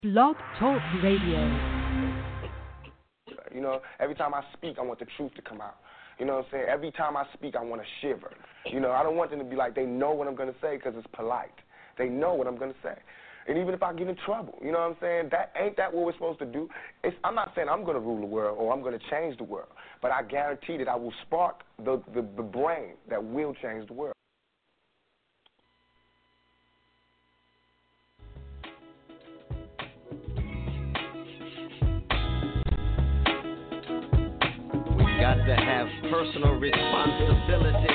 Blog Talk Radio. You know, every time I speak, I want the truth to come out. You know what I'm saying? Every time I speak, I want to shiver. You know, I don't want them to be like, they know what I'm going to say because it's polite. They know what I'm going to say. And even if I get in trouble, you know what I'm saying? That what we're supposed to do? I'm not saying I'm going to rule the world or I'm going to change the world, but I guarantee that I will spark the brain that will change the world. Got to have personal responsibility,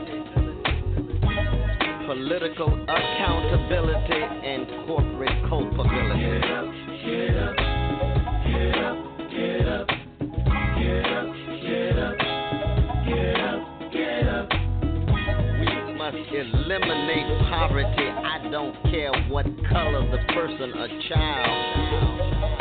political accountability, and corporate culpability. Get up, get up, get up, get up, get up, get up, get up, get up. We must eliminate poverty. I don't care what color the person or child.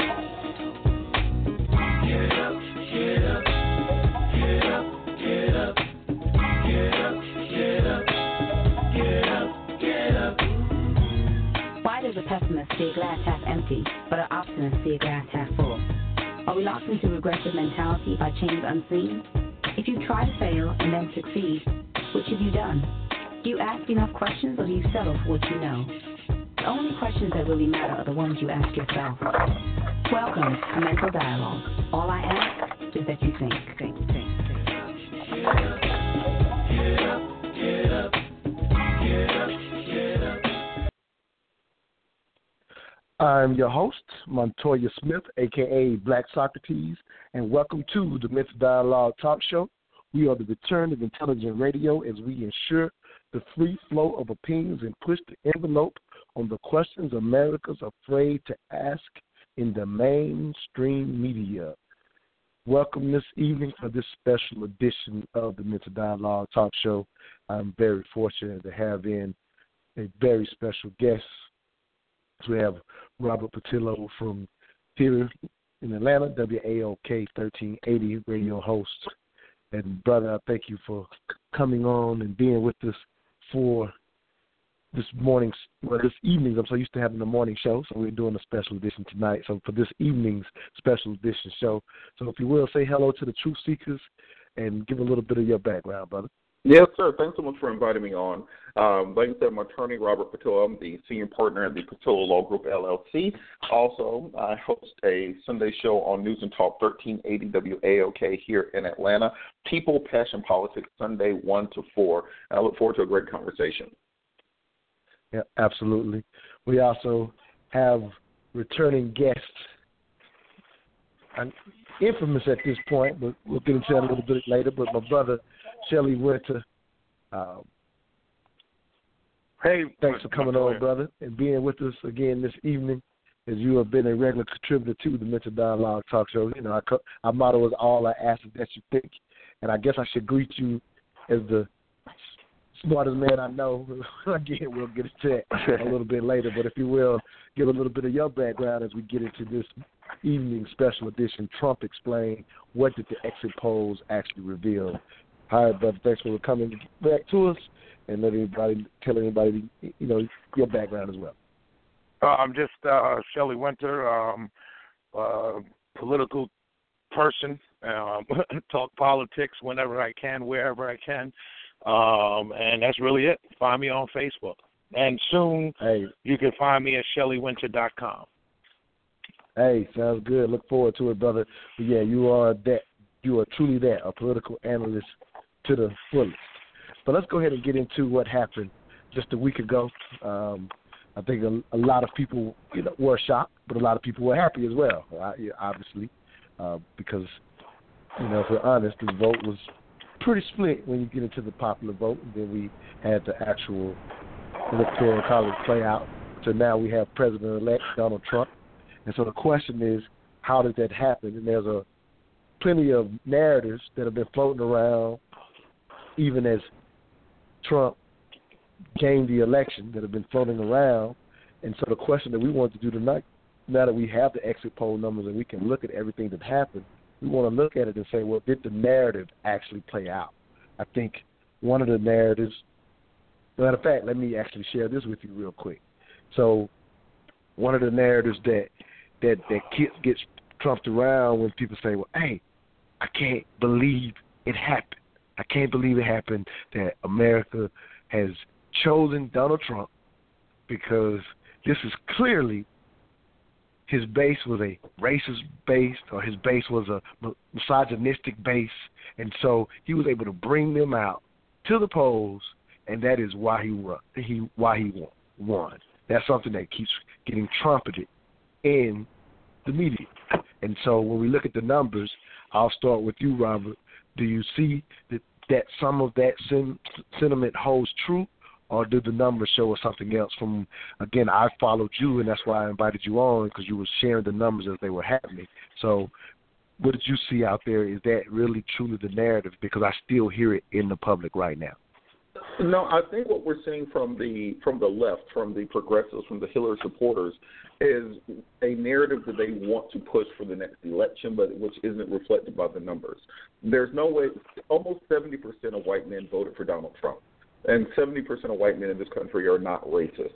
Get up, get up. Get up, get up, get up, get up, get up, get up. Why does a pessimist see a glass half empty, but an optimist see a glass half full? Are we locked into regressive mentality by chains unseen? If you try to fail and then succeed, which have you done? Do you ask enough questions or do you settle for what you know? The only questions that really matter are the ones you ask yourself. Welcome to Mental Dialogue. All I ask is that you think. Get up, get up, get up, get up, get up. I'm your host, Montoya Smith, a.k.a. Black Socrates, and welcome to the Mental Dialogue Talk Show. We are the return of intelligent radio as we ensure the free flow of opinions and push the envelope on the questions America's afraid to ask in the mainstream media. Welcome this evening for this special edition of the Mental Dialogue Talk Show. I'm very fortunate to have in a very special guest. We have Robert Patillo from here in Atlanta, WAOK 1380 radio host. And brother, I thank you for coming on and being with us for this evening's, I'm so used to having the morning show, so we're doing a special edition tonight. So for this evening's special edition show, so if you will, say hello to the truth seekers and give a little bit of your background, brother. Yes, sir. Thanks so much for inviting me on. Like I said, I'm attorney Robert Patillo. I'm the senior partner at the Patillo Law Group, LLC. Also, I host a Sunday show on News and Talk 1380 WAOK here in Atlanta. People, Passion, Politics, Sunday 1 to 4. And I look forward to a great conversation. Yeah, absolutely. We also have returning guests. I'm infamous at this point, but we'll get into that a little bit later. But my brother, Shelly Winter, hey, thanks for coming on, brother, and being with us again this evening, as you have been a regular contributor to the Mental Dialogue Talk Show. You know, our motto is all I ask is that you think, and I guess I should greet you as the smartest man I know. Again, we'll get into that a little bit later, but if you will, give a little bit of your background as we get into this evening special edition, Trump Explained. What did the exit polls actually reveal? All right, brother, thanks for coming back to us, and tell anybody, you know, your background as well. I'm just Shelly Winter, political person, talk politics whenever I can, wherever I can. And that's really it. Find me on Facebook. And soon you can find me at ShellyWinter.com. Hey, sounds good. Look forward to it, brother. But yeah, you are that. You are truly that, a political analyst to the fullest. But let's go ahead and get into what happened just a week ago. I think a lot of people, you know, were shocked, but a lot of people were happy as well, obviously, because, you know, if we're honest, the vote was pretty split when you get into the popular vote. And then we had the actual electoral college play out. So now we have President-elect Donald Trump. And so the question is, how did that happen? And there's plenty of narratives that have been floating around even as Trump gained the election that have been floating around. And so the question that we want to do tonight, now that we have the exit poll numbers and we can look at everything that happened, we want to look at it and say, well, did the narrative actually play out? I think one of the narratives, matter of fact, let me actually share this with you real quick. So one of the narratives that gets trumped around when people say, well, hey, I can't believe it happened. I can't believe it happened that America has chosen Donald Trump, because this is clearly his base was a racist base, or his base was a misogynistic base, and so he was able to bring them out to the polls, and that is why he won. That's something that keeps getting trumpeted in the media. And so when we look at the numbers, I'll start with you, Robert. Do you see that some of that sentiment holds true, or do the numbers show us something else? Again, I followed you, and that's why I invited you on, because you were sharing the numbers as they were happening. So what did you see out there? Is that really truly the narrative? Because I still hear it in the public right now. No, I think what we're seeing from the left, from the progressives, from the Hillary supporters, is a narrative that they want to push for the next election, but which isn't reflected by the numbers. There's no way. Almost 70% of white men voted for Donald Trump, and 70% of white men in this country are not racist.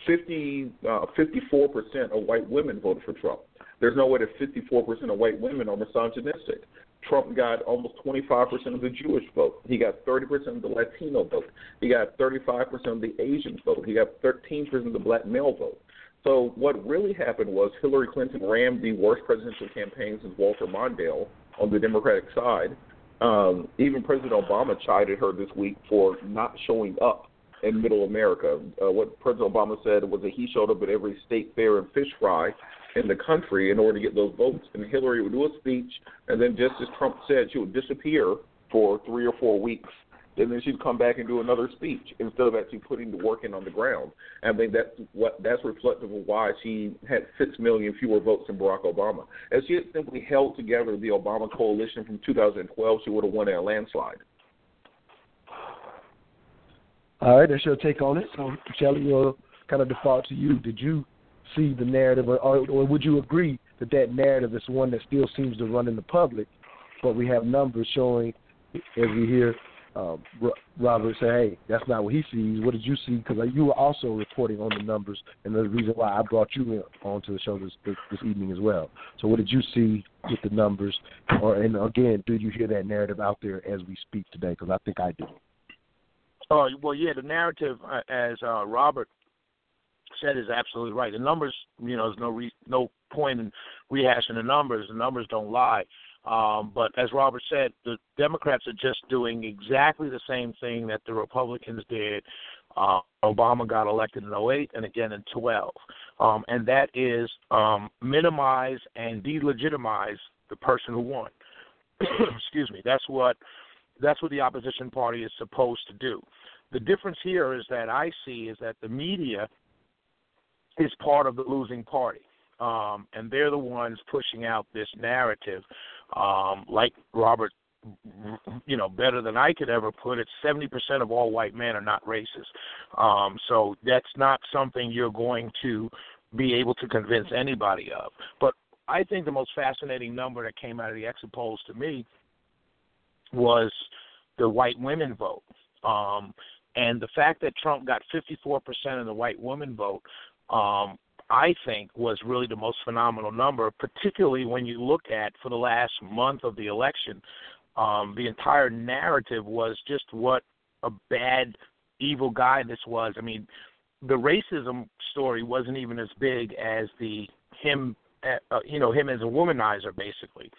54% of white women voted for Trump. There's no way that 54% of white women are misogynistic. Trump got almost 25% of the Jewish vote. He got 30% of the Latino vote. He got 35% of the Asian vote. He got 13% of the black male vote. So what really happened was Hillary Clinton ran the worst presidential campaign since Walter Mondale on the Democratic side. Even President Obama chided her this week for not showing up in Middle America. What President Obama said was that he showed up at every state fair and fish fry in the country in order to get those votes. And Hillary would do a speech, and then just as Trump said, she would disappear for 3 or 4 weeks, and then she'd come back and do another speech instead of actually putting the work in on the ground. And I think that's reflective of why she had 6 million fewer votes than Barack Obama. If she had simply held together the Obama coalition from 2012, she would have won in a landslide. All right, that's your take on it. So, Shelley, we'll kind of default to you. Did you see the narrative, or would you agree that narrative is one that still seems to run in the public, but we have numbers showing, as we hear Robert say, hey, that's not what he sees. What did you see? Because you were also reporting on the numbers, and the reason why I brought you onto the show this evening as well. So what did you see with the numbers? And again, do you hear that narrative out there as we speak today? Because I think I do. Oh, well, yeah, the narrative, as Robert said, is absolutely right. The numbers, there's no point in rehashing the numbers. The numbers don't lie. But as Robert said, the Democrats are just doing exactly the same thing that the Republicans did. Obama got elected in 2008 and again in 2012. And that is minimize and delegitimize the person who won. Excuse me. That's what the opposition party is supposed to do. The difference here is that I see is that the media is part of the losing party. And they're the ones pushing out this narrative. Like Robert, better than I could ever put it, 70% of all white men are not racist. So that's not something you're going to be able to convince anybody of. But I think the most fascinating number that came out of the exit polls to me was the white women vote. And the fact that Trump got 54% of the white women vote, I think was really the most phenomenal number, particularly when you look at, for the last month of the election, the entire narrative was just what a bad, evil guy this was. I mean, the racism story wasn't even as big as him as a womanizer, basically,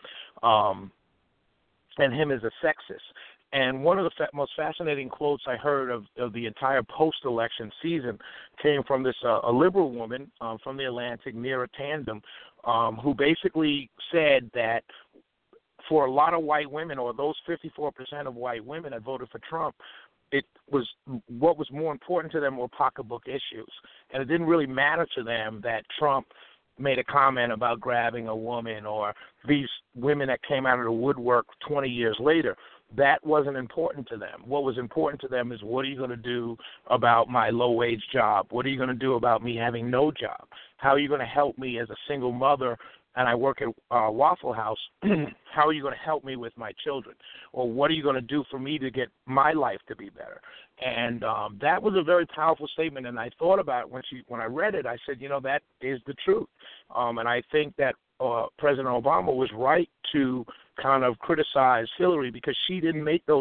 and him as a sexist. And one of the most fascinating quotes I heard of the entire post-election season came from this a liberal woman from the Atlantic, Neera Tandem, who basically said that for a lot of white women, or those 54% of white women that voted for Trump, what was more important to them were pocketbook issues. And it didn't really matter to them that Trump made a comment about grabbing a woman or these women that came out of the woodwork 20 years later. that wasn't important to them. What was important to them is, what are you going to do about my low-wage job? What are you going to do about me having no job? How are you going to help me as a single mother, and I work at Waffle House? How are you going to help me with my children? Or what are you going to do for me to get my life to be better? And that was a very powerful statement, and I thought about it when I read it. I said, that is the truth. And I think that President Obama was right to kind of criticize Hillary, because she did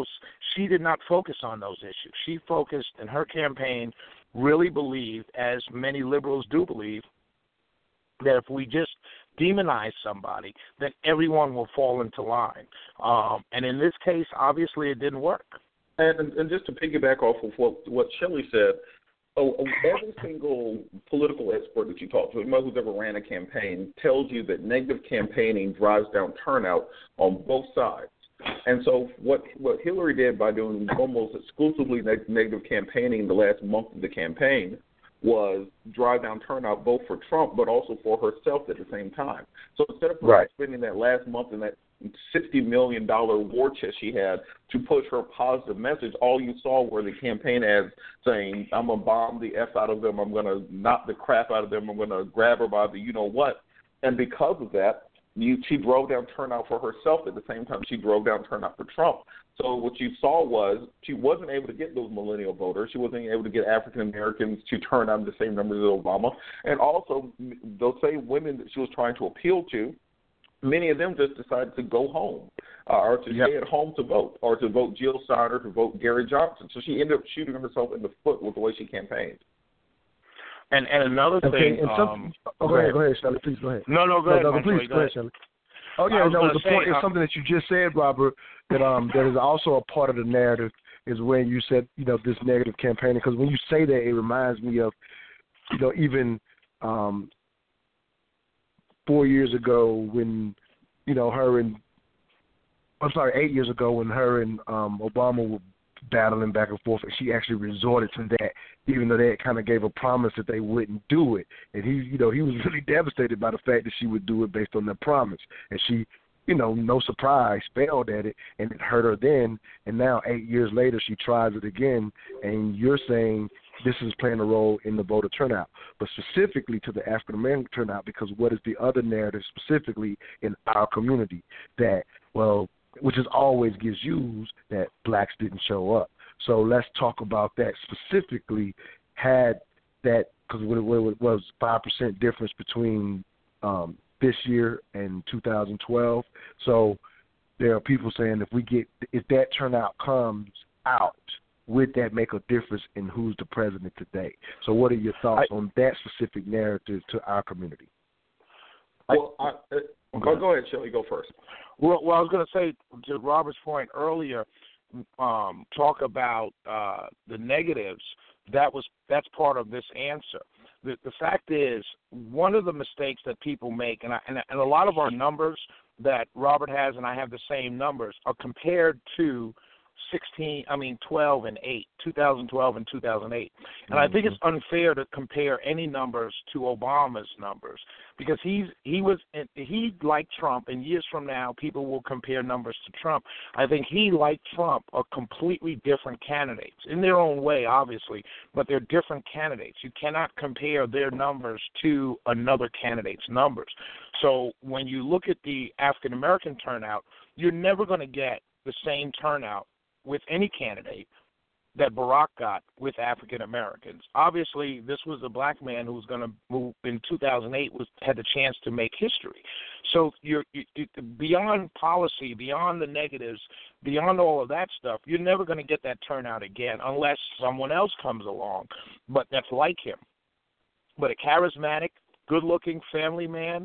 not focus on those issues. She focused, and her campaign really believed, as many liberals do believe, that if we just demonize somebody, then everyone will fall into line. And in this case, obviously, it didn't work. And just to piggyback off of what Shelley said, every single political expert that you talk to, anyone who's ever ran a campaign, tells you that negative campaigning drives down turnout on both sides. And so what Hillary did by doing almost exclusively negative campaigning the last month of the campaign was drive down turnout both for Trump but also for herself at the same time. So instead of spending that last month in that $60 million war chest she had to push her positive message, all you saw were the campaign ads saying, I'm going to bomb the F out of them, I'm going to knock the crap out of them, I'm going to grab her by the you-know-what. And because of that, she drove down turnout for herself at the same time she drove down turnout for Trump. So what you saw was she wasn't able to get those millennial voters. She wasn't able to get African Americans to turn out the same numbers as Obama. And also, those same women that she was trying to appeal to, many of them just decided to go home or to stay at home to vote, or to vote Jill Steiner, to vote Gary Johnson. So she ended up shooting herself in the foot with the way she campaigned. And another thing. Go ahead, Shelley. Please go ahead. No, go ahead. Please go ahead, Shelley. Oh yeah, the point is something that you just said, Robert. That is also a part of the narrative, is when you said this negative campaigning. Because when you say that, it reminds me of even 4 years ago when 8 years ago when her and Obama were battling back and forth, and she actually resorted to that, even though they kind of gave a promise that they wouldn't do it. And he was really devastated by the fact that she would do it based on their promise. And she, no surprise, failed at it, and it hurt her then. And now 8 years later, she tries it again, and you're saying this is playing a role in the voter turnout, but specifically to the African American turnout, because what is the other narrative specifically in our community that, which is always gets used, that blacks didn't show up. So let's talk about that specifically. Had that, because it was 5% difference between this year and 2012. So there are people saying if that turnout comes out, would that make a difference in who's the president today? So what are your thoughts on that specific narrative to our community? Well, go ahead, Shelley. Go first. Well, I was going to say, to Robert's point earlier, talk about the negatives. That's part of this answer. The fact is, one of the mistakes that people make, and a lot of our numbers that Robert has, and I have the same numbers, are compared to 2012 and 2008. And I think it's unfair to compare any numbers to Obama's numbers, because he like Trump, and years from now people will compare numbers to Trump. I think he, like Trump, are completely different candidates in their own way, obviously, but they're different candidates. You cannot compare their numbers to another candidate's numbers. So when you look at the African American turnout, you're never going to get the same turnout with any candidate that Barack got with African Americans. Obviously, this was a black man who was going to move in 2008, had the chance to make history. So you're beyond policy, beyond the negatives, beyond all of that stuff, you're never going to get that turnout again unless someone else comes along, but that's like him. But a charismatic, good-looking family man,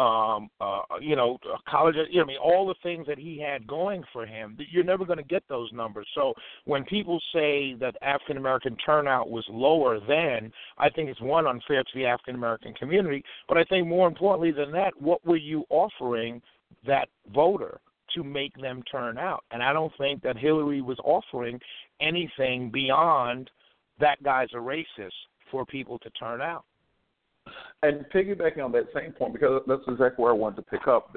college, all the things that he had going for him, you're never going to get those numbers. So when people say that African American turnout was lower then, I think it's, one, unfair to the African American community, but I think more importantly than that, what were you offering that voter to make them turn out? And I don't think that Hillary was offering anything beyond that guy's a racist for people to turn out. And piggybacking on that same point, because that's exactly where I wanted to pick up, that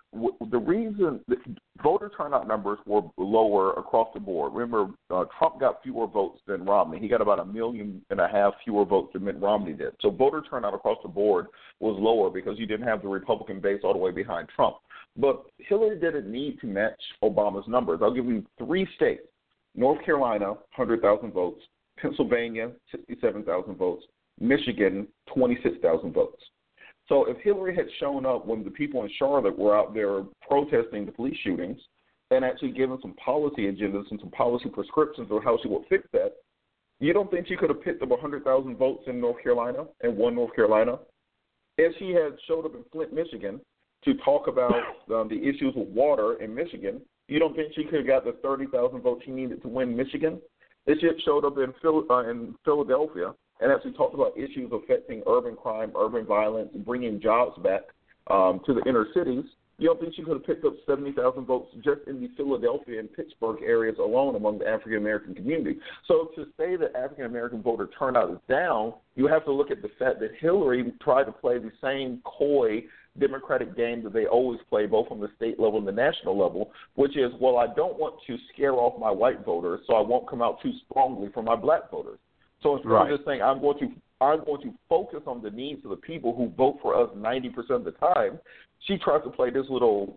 the reason voter turnout numbers were lower across the board. Remember, Trump got fewer votes than Romney. He got about 1.5 million fewer votes than Mitt Romney did. So voter turnout across the board was lower because you didn't have the Republican base all the way behind Trump. But Hillary didn't need to match Obama's numbers. I'll give you 3 states: North Carolina, 100,000 votes; Pennsylvania, 67,000 votes; Michigan, 26,000 votes. So if Hillary had shown up when the people in Charlotte were out there protesting the police shootings and actually given some policy agendas and some policy prescriptions of how she would fix that, you don't think she could have picked up 100,000 votes in North Carolina and won North Carolina? If she had showed up in Flint, Michigan to talk about the issues with water in Michigan, you don't think she could have got the 30,000 votes she needed to win Michigan? If she had showed up in Philadelphia and actually talked about issues affecting urban crime, urban violence, and bringing jobs back to the inner cities, you don't think she could have picked up 70,000 votes just in the Philadelphia and Pittsburgh areas alone among the African-American community? So to say that African-American voter turnout is down, you have to look at the fact that Hillary tried to play the same coy Democratic game that they always play, both on the state level and the national level, which is, well, I don't want to scare off my white voters, so I won't come out too strongly for my black voters. So instead of just saying, I'm going to focus on the needs of the people who vote for us 90% of the time, she tries to play this little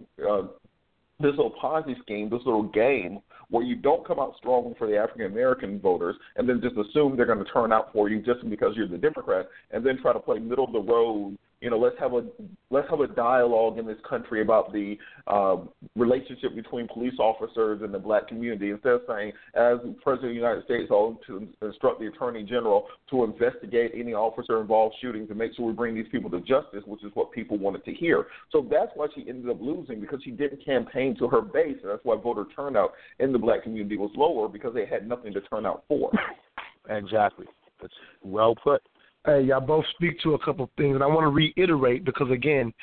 Ponzi scheme, this little game where you don't come out strong for the African-American voters and then just assume they're going to turn out for you just because you're the Democrat, and then try to play middle of the road. You know, let's have a dialogue in this country about the relationship between police officers and the black community, instead of saying, as the President of the United States, I'll to instruct the Attorney General to investigate any officer-involved shootings and make sure we bring these people to justice, which is what people wanted to hear. So that's why she ended up losing, because she didn't campaign to her base, and that's why voter turnout in the black community was lower, because they had nothing to turn out for. Exactly. That's well put. Hey, y'all both speak to a couple of things, and I want to reiterate because, again,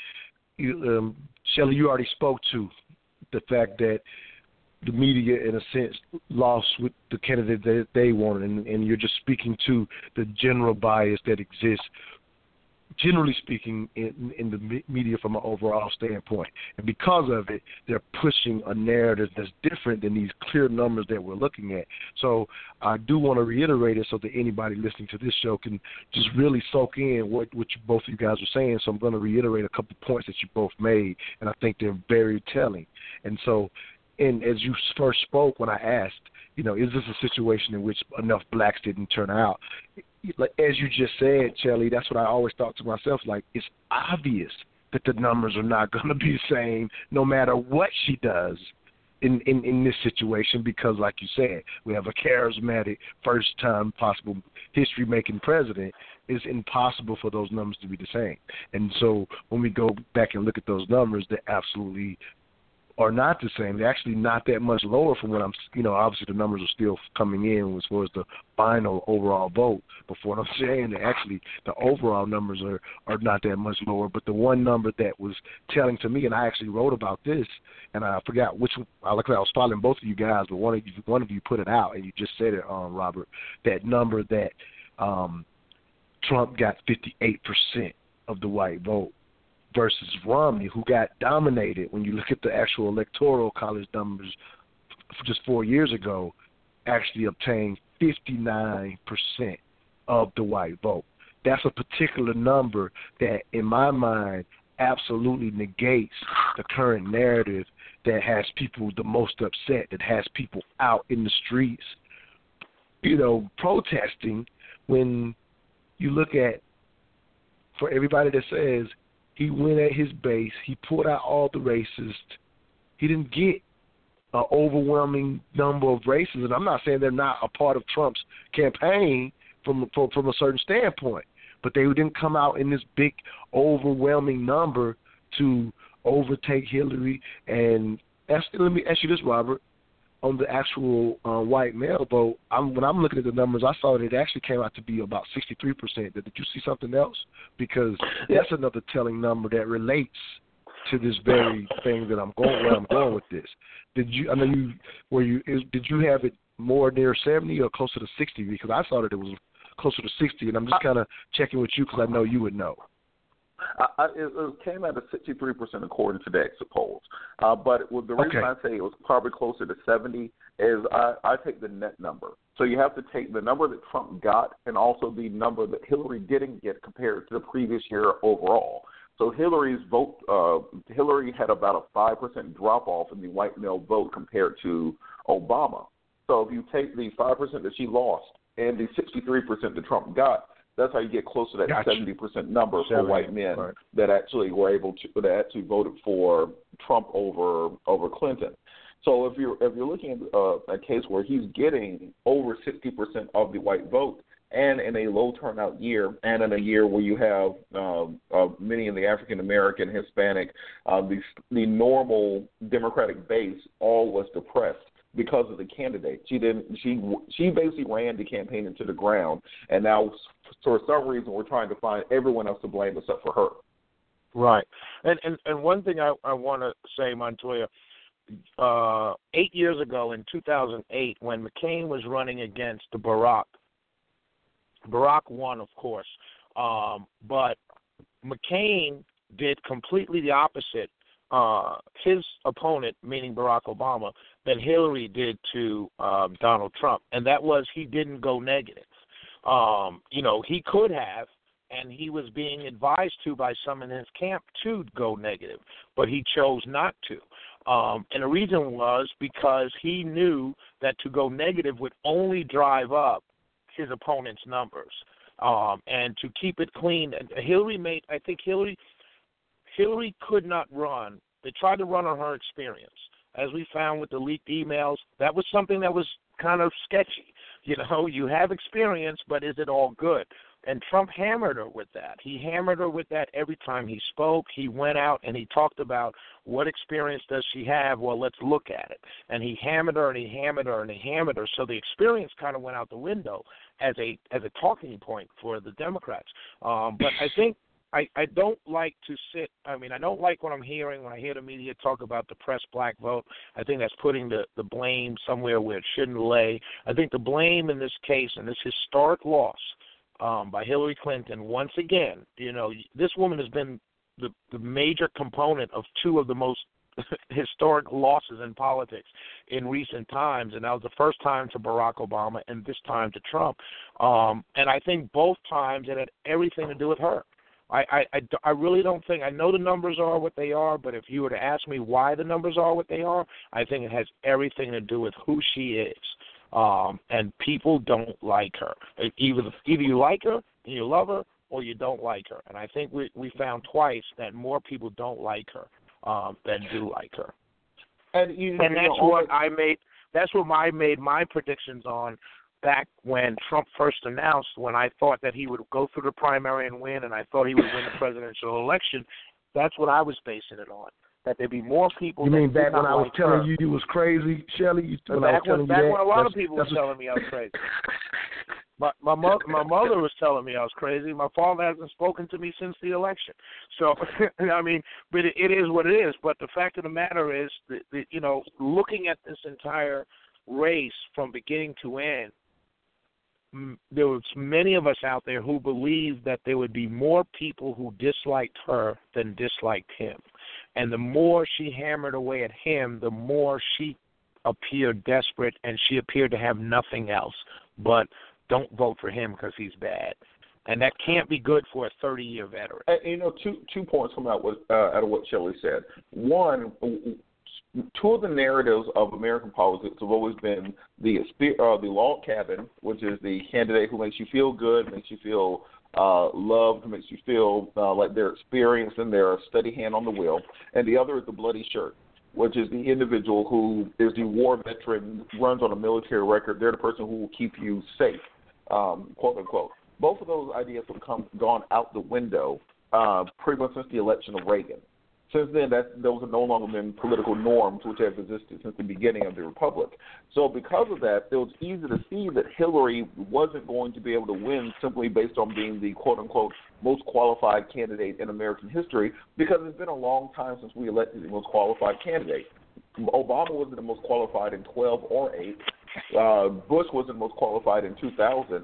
Shelley, you already spoke to the fact that the media, in a sense, lost with the candidate that they wanted, and you're just speaking to the general bias that exists, generally speaking, in the media from an overall standpoint. And because of it, they're pushing a narrative that's different than these clear numbers that we're looking at. So I do want to reiterate it so that anybody listening to this show can just really soak in what both of you guys are saying. So I'm going to reiterate a couple points that you both made, and I think they're very telling. And so, and as you first spoke when I asked, you know, is this a situation in which enough blacks didn't turn out? Like, as you just said, Shelley, that's what I always thought to myself. Like, it's obvious that the numbers are not going to be the same no matter what she does in this situation, because, like you said, we have a charismatic, first-time possible history-making president. It's impossible for those numbers to be the same. And so when we go back and look at those numbers, they absolutely are not the same. They're actually not that much lower from what I'm, you know, obviously the numbers are still coming in as far as the final overall vote. But for what I'm saying, that actually the overall numbers are not that much lower. But the one number that was telling to me, and I actually wrote about this, and I forgot which one, I was following both of you guys, but one of you put it out, and you just said it, Robert, that number that Trump got 58% of the white vote, versus Romney, who got dominated. When you look at the actual electoral college numbers just 4 years ago, actually obtained 59% of the white vote. That's a particular number that, in my mind, absolutely negates the current narrative that has people the most upset, that has people out in the streets, you know, protesting. When you look at, for everybody that says, he went at his base. He pulled out all the racists. He didn't get an overwhelming number of racists. And I'm not saying they're not a part of Trump's campaign from a certain standpoint, but they didn't come out in this big, overwhelming number to overtake Hillary. And let me ask you this, Robert. On the actual white male vote, when I'm looking at the numbers, I saw that it actually came out to be about 63%. Did you see something else? Because that's another telling number that relates to this very thing that where I'm going with this. Did you have it more near 70 or closer to 60? Because I saw that it was closer to 60, and I'm just kind of checking with you because I know you would know. It came out at 63% according to the exit polls. But the reason I say it was probably closer to 70 is I take the net number. So you have to take the number that Trump got and also the number that Hillary didn't get compared to the previous year overall. So Hillary's vote, Hillary had about a 5% drop-off in the white male vote compared to Obama. So if you take the 5% that she lost and the 63% that Trump got, that's how you get close to that 70% number for white men that actually were able to that actually voted for Trump over Clinton. So if you're looking at a case where he's getting over 60% of the white vote, and in a low turnout year, and in a year where you have many of the African American, Hispanic, the normal Democratic base all was depressed because of the candidate. She basically ran the campaign into the ground, and now for some reason we're trying to find everyone else to blame except for her. Right. And one thing I want to say, Montoya, 8 years ago in 2008, when McCain was running against Barack won, of course, but McCain did completely the opposite, his opponent, meaning Barack Obama, than Hillary did to Donald Trump, and that was he didn't go negative. He could have, and he was being advised to by some in his camp to go negative, but he chose not to. And the reason was because he knew that to go negative would only drive up his opponent's numbers, and to keep it clean. Hillary could not run. They tried to run on her experience. As we found with the leaked emails, that was something that was kind of sketchy. You have experience, but is it all good? And Trump hammered her with that. He hammered her with that every time he spoke. He went out and he talked about what experience does she have? Well, let's look at it. And he hammered her and he hammered her and he hammered her. So the experience kind of went out the window as a talking point for the Democrats. But I think I don't like to I don't like what I'm hearing when I hear the media talk about the pressed black vote. I think that's putting the blame somewhere where it shouldn't lay. I think the blame in this case, in this historic loss, by Hillary Clinton, once again, this woman has been the major component of two of the most historic losses in politics in recent times, and that was the first time to Barack Obama and this time to Trump. And I think both times it had everything to do with her. I really don't think, I know the numbers are what they are, but if you were to ask me why the numbers are what they are, I think it has everything to do with who she is. And people don't like her. Either you like her and you love her, or you don't like her. And I think we found twice that more people don't like her than do like her. And that's what I made. That's what I made my predictions on back when Trump first announced. When I thought that he would go through the primary and win, and I thought he would win the presidential election. That's what I was basing it on. That there'd be more people. You mean back when I was telling you was crazy, Shelley? Back when a lot of people were telling me I was crazy. My mother was telling me I was crazy. My father hasn't spoken to me since the election. So, but it is what it is. But the fact of the matter is, that, looking at this entire race from beginning to end, there was many of us out there who believed that there would be more people who disliked her than disliked him. And the more she hammered away at him, the more she appeared desperate, and she appeared to have nothing else but don't vote for him because he's bad. And that can't be good for a 30-year veteran. Two points come out of what Shelley said. One, two of the narratives of American politics have always been the log cabin, which is the candidate who makes you feel good, makes you feel loved, makes you feel like they're experienced and they're a steady hand on the wheel. And the other is the bloody shirt, which is the individual who is the war veteran, runs on a military record. They're the person who will keep you safe, quote unquote. Both of those ideas have gone out the window pretty much since the election of Reagan. Since then, those have no longer been political norms which have existed since the beginning of the Republic. So because of that, it was easy to see that Hillary wasn't going to be able to win simply based on being the quote-unquote most qualified candidate in American history, because it's been a long time since we elected the most qualified candidate. Obama wasn't the most qualified in 12 or 8. Bush wasn't the most qualified in 2000.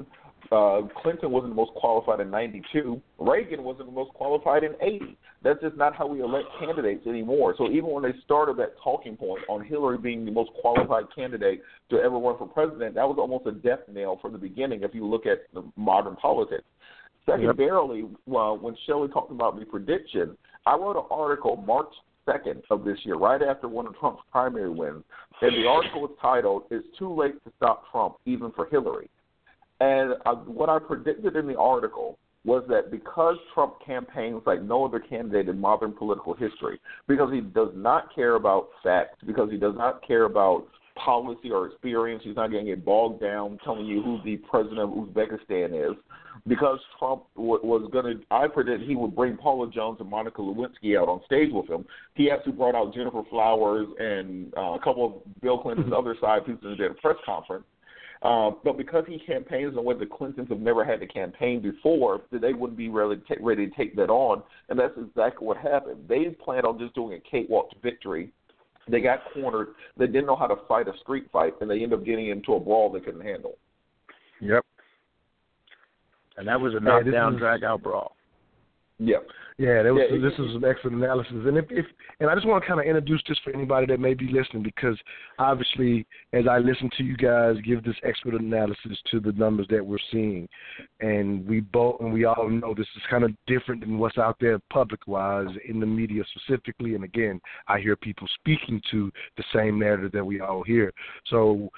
Clinton wasn't the most qualified in 92. Reagan wasn't the most qualified in 80. That's just not how we elect candidates anymore. So even when they started that talking point on Hillary being the most qualified candidate to ever run for president, that was almost a death knell from the beginning if you look at the modern politics. Secondarily, when Shelley talked about the prediction, I wrote an article March 2nd of this year, right after one of Trump's primary wins, and the article was titled, "It's Too Late to Stop Trump, Even for Hillary." And what I predicted in the article was that because Trump campaigns like no other candidate in modern political history, because he does not care about facts, because he does not care about policy or experience, he's not going to get bogged down telling you who the president of Uzbekistan is, because Trump was going to, I predicted he would bring Paula Jones and Monica Lewinsky out on stage with him. He actually brought out Jennifer Flowers and a couple of Bill Clinton's other side people at a press conference. But because he campaigns in the way the Clintons have never had to campaign before, that they wouldn't be ready to take that on, and that's exactly what happened. They planned on just doing a cakewalk to victory. They got cornered. They didn't know how to fight a street fight, and they ended up getting into a brawl they couldn't handle. Yep. And that was a knockdown, drag-out brawl. Yep. Yeah, this is an excellent analysis, and I just want to kind of introduce this for anybody that may be listening, because obviously, as I listen to you guys give this expert analysis to the numbers that we're seeing, and we all know this is kind of different than what's out there public-wise in the media specifically. And again, I hear people speaking to the same narrative that we all hear. So,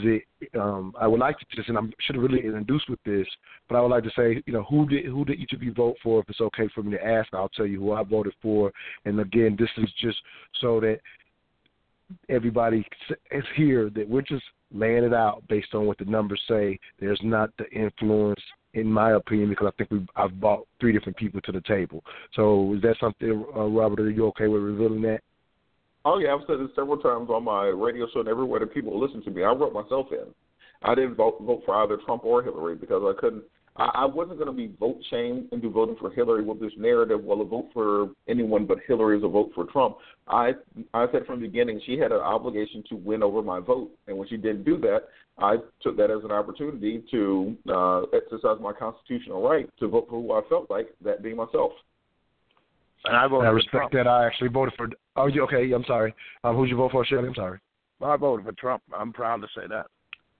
I would like to just, and I should have really introduced with this, but I would like to say, who did each of you vote for? If it's okay for me to ask, I'll tell you who I voted for. And again, this is just so that everybody is here, that we're just laying it out based on what the numbers say. There's not the influence, in my opinion, because I think I've brought three different people to the table. So is that something, Robert, are you okay with revealing that? Oh, yeah, I've said this several times on my radio show and everywhere that people listen to me. I wrote myself in. I didn't vote for either Trump or Hillary because I couldn't. I wasn't going to be vote shamed into voting for Hillary with this narrative, well, a vote for anyone but Hillary is a vote for Trump. I said from the beginning she had an obligation to win over my vote, and when she didn't do that, I took that as an opportunity to exercise my constitutional right to vote for who I felt like, that being myself. And I voted I respect for Trump. that. I actually voted for. Oh, okay. I'm sorry. Who'd you vote for, Shelley? I'm sorry. I voted for Trump. I'm proud to say that.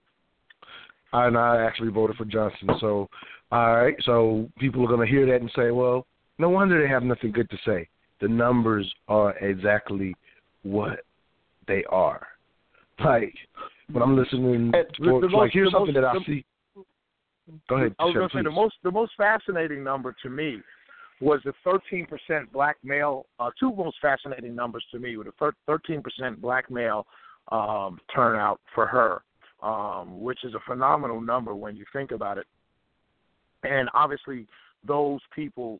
And I actually voted for Johnson. So, all right. So people are going to hear that and say, well, no wonder they have nothing good to say. The numbers are exactly what they are. Like, when I'm listening to, here's something that I see. Go ahead. I was going to say, the most fascinating number to me was the 13% black male, two most fascinating numbers to me were the 13% black male turnout for her, which is a phenomenal number when you think about it. And obviously those people,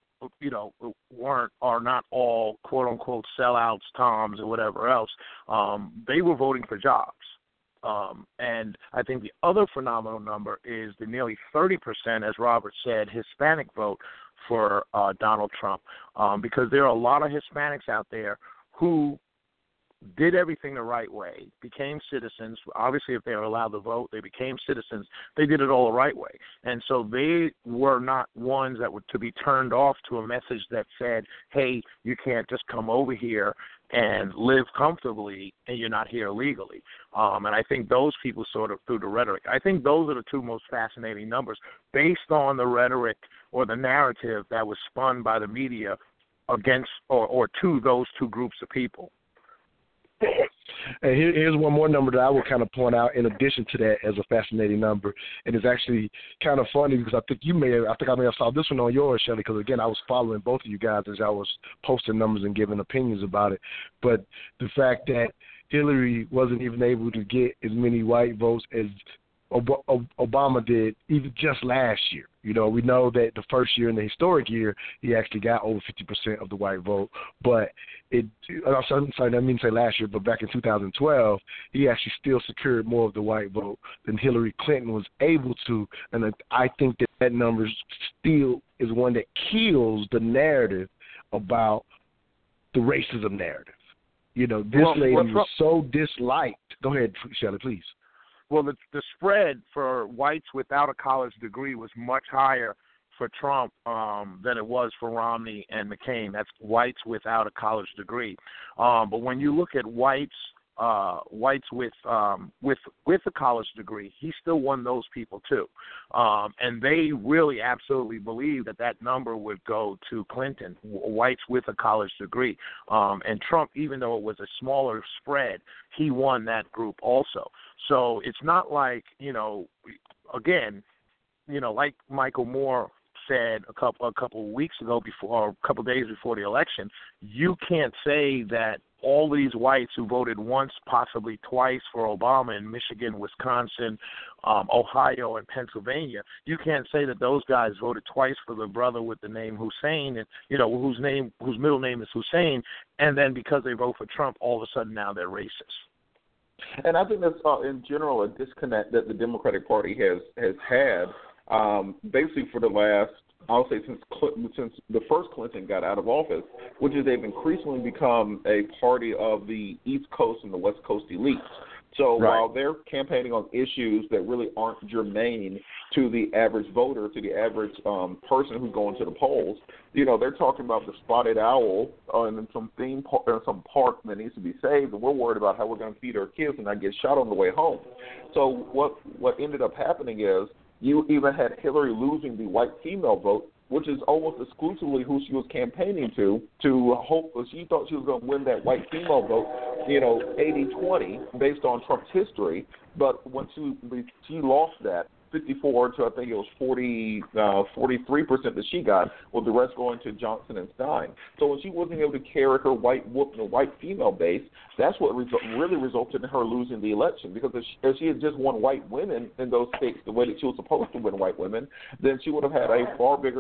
are not all quote unquote sellouts, Toms, or whatever else. They were voting for jobs. And I think the other phenomenal number is the nearly 30%, as Robert said, Hispanic vote for Donald Trump, because there are a lot of Hispanics out there who did everything the right way, became citizens. Obviously, if they were allowed to vote, they became citizens. They did it all the right way. And so they were not ones that were to be turned off to a message that said, hey, you can't just come over here and live comfortably and you're not here legally. And I think those people sort of through the rhetoric. I think those are the two most fascinating numbers based on the rhetoric or the narrative that was spun by the media against or to those two groups of people. And here's one more number that I will kind of point out in addition to that as a fascinating number, and it's actually kind of funny because I think I may have saw this one on yours, Shelley, because again I was following both of you guys as I was posting numbers and giving opinions about it. But the fact that Hillary wasn't even able to get as many white votes as Obama did even just last year. We know that the first year, in the historic year, he actually got over 50% of the white vote. But I'm sorry, I didn't mean to say last year, but back in 2012, he actually still secured more of the white vote than Hillary Clinton was able to. And I think that number still is one that kills the narrative about the racism narrative. This lady was so disliked. Go ahead, Shelley, please. Well, the spread for whites without a college degree was much higher for Trump than it was for Romney and McCain. That's whites without a college degree. But when you look at whites with a college degree, he still won those people too. And they really absolutely believe that number would go to Clinton, whites with a college degree. And Trump, even though it was a smaller spread, he won that group also. So it's not like, again, like Michael Moore said a couple of weeks ago, or a couple of days before the election, you can't say that all these whites who voted once, possibly twice for Obama in Michigan, Wisconsin, Ohio, and Pennsylvania, you can't say that those guys voted twice for the brother with the name Hussein, and whose middle name is Hussein, and then because they vote for Trump, all of a sudden now they're racist. And I think that's in general a disconnect that the Democratic Party has had. Basically for the last, I'll say since the first Clinton got out of office, which is they've increasingly become a party of the East Coast and the West Coast elites. So while they're campaigning on issues that really aren't germane to the average voter, to the average person who's going to the polls, they're talking about the spotted owl and some some park that needs to be saved, and we're worried about how we're going to feed our kids and not get shot on the way home. So what ended up happening is, you even had Hillary losing the white female vote, which is almost exclusively who she was campaigning to hope that she thought she was going to win that white female vote, 80-20 based on Trump's history. But when she lost that 54 to, I think it was 43% that she got, with the rest going to Johnson and Stein. So when she wasn't able to carry her white female base, that's what really resulted in her losing the election. Because if she had just won white women in those states the way that she was supposed to win white women, then she would have had a far bigger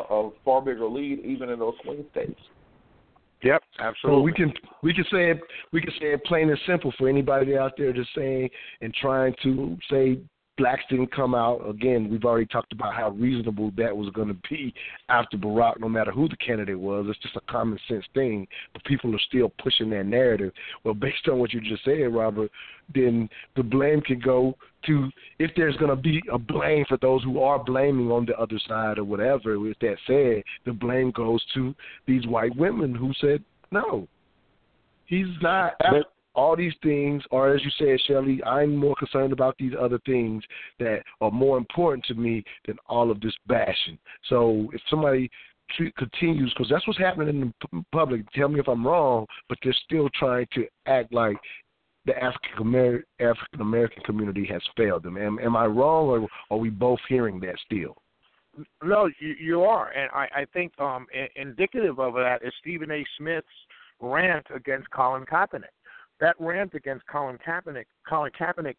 lead even in those swing states. Yep, absolutely. So we can say it plain and simple for anybody out there just saying and trying to say blacks didn't come out. Again, we've already talked about how reasonable that was going to be after Barack, no matter who the candidate was. It's just a common sense thing, but people are still pushing that narrative. Well, based on what you just said, Robert, then the blame can go to, if there's going to be a blame for those who are blaming on the other side or whatever, with that said, the blame goes to these white women who said, no, he's not. All these things, or as you said, Shelley, I'm more concerned about these other things that are more important to me than all of this bashing. So if somebody continues, because that's what's happening in the public, tell me if I'm wrong, but they're still trying to act like the African American community has failed them. Am I wrong, or are we both hearing that still? No, you are, and I think indicative of that is Stephen A. Smith's rant against Colin Kaepernick. That rant against Colin Kaepernick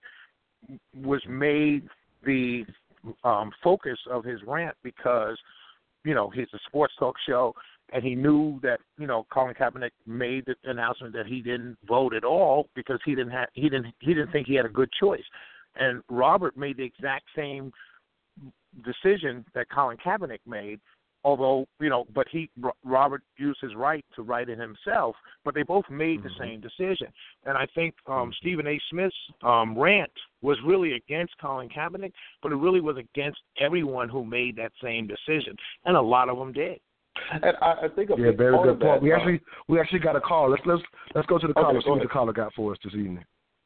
was made the focus of his rant because, he's a sports talk show, and he knew that, Colin Kaepernick made the announcement that he didn't vote at all because he didn't think he had a good choice. And Robert made the exact same decision that Colin Kaepernick made. Although, but Robert used his right to write it himself, but they both made the same decision. And I think Stephen A. Smith's rant was really against Colin Kaepernick, but it really was against everyone who made that same decision, and a lot of them did. And I think very good point. We actually got a call. Let's go to the caller. See what the caller got for us this evening.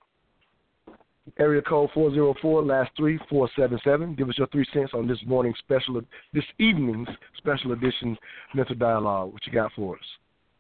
Area code 404, last 3477. Give us your 3 cents on this evening's special edition Mental Dialogue. What you got for us?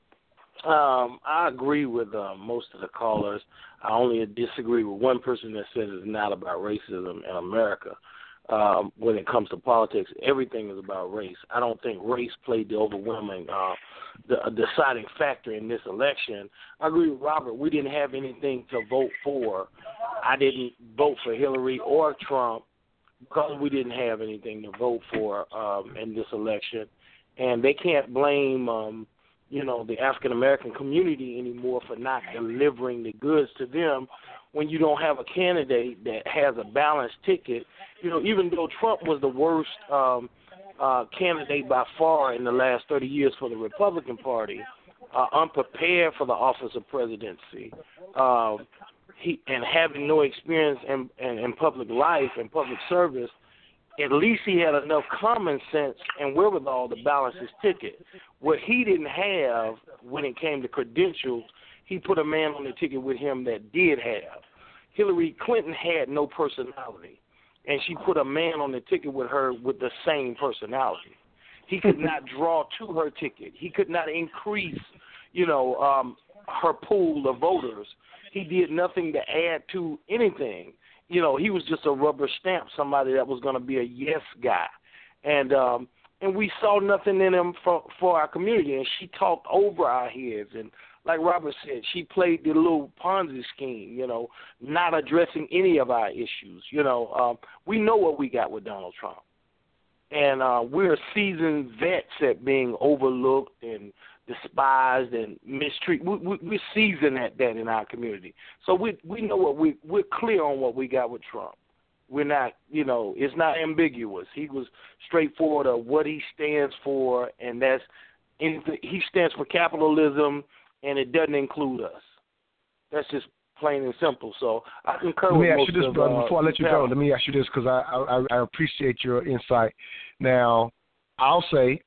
I agree with most of the callers. I only disagree with one person that says it's not about racism in America. When it comes to politics, everything is about race. I don't think race played the overwhelming the deciding factor in this election. I agree with Robert. We didn't have anything to vote for. I didn't vote for Hillary or Trump because we didn't have anything to vote for in this election. And they can't blame, the African-American community anymore for not delivering the goods to them when you don't have a candidate that has a balanced ticket. Even though Trump was the worst candidate by far in the last 30 years for the Republican Party, unprepared for the office of presidency, and having no experience in public life and public service, at least he had enough common sense and wherewithal to balance his ticket. What he didn't have when it came to credentials, he put a man on the ticket with him that did have. Hillary Clinton had no personality, and she put a man on the ticket with her with the same personality. He could not draw to her ticket. He could not increase, her pool of voters. He did nothing to add to anything. He was just a rubber stamp, somebody that was going to be a yes guy. And we saw nothing in him for our community, and she talked over our heads. And like Robert said, she played the little Ponzi scheme, not addressing any of our issues. We know what we got with Donald Trump. And we're seasoned vets at being overlooked and despised and mistreated. We're seasoned at that in our community. So we know we're clear on what we got with Trump. We're not, it's not ambiguous. He was straightforward of what he stands for, and he stands for capitalism, and it doesn't include us. That's just plain and simple. So I concur with most of Let me ask you this, brother, before I let you go. Let me ask you this, because I appreciate your insight. Now, I'll say,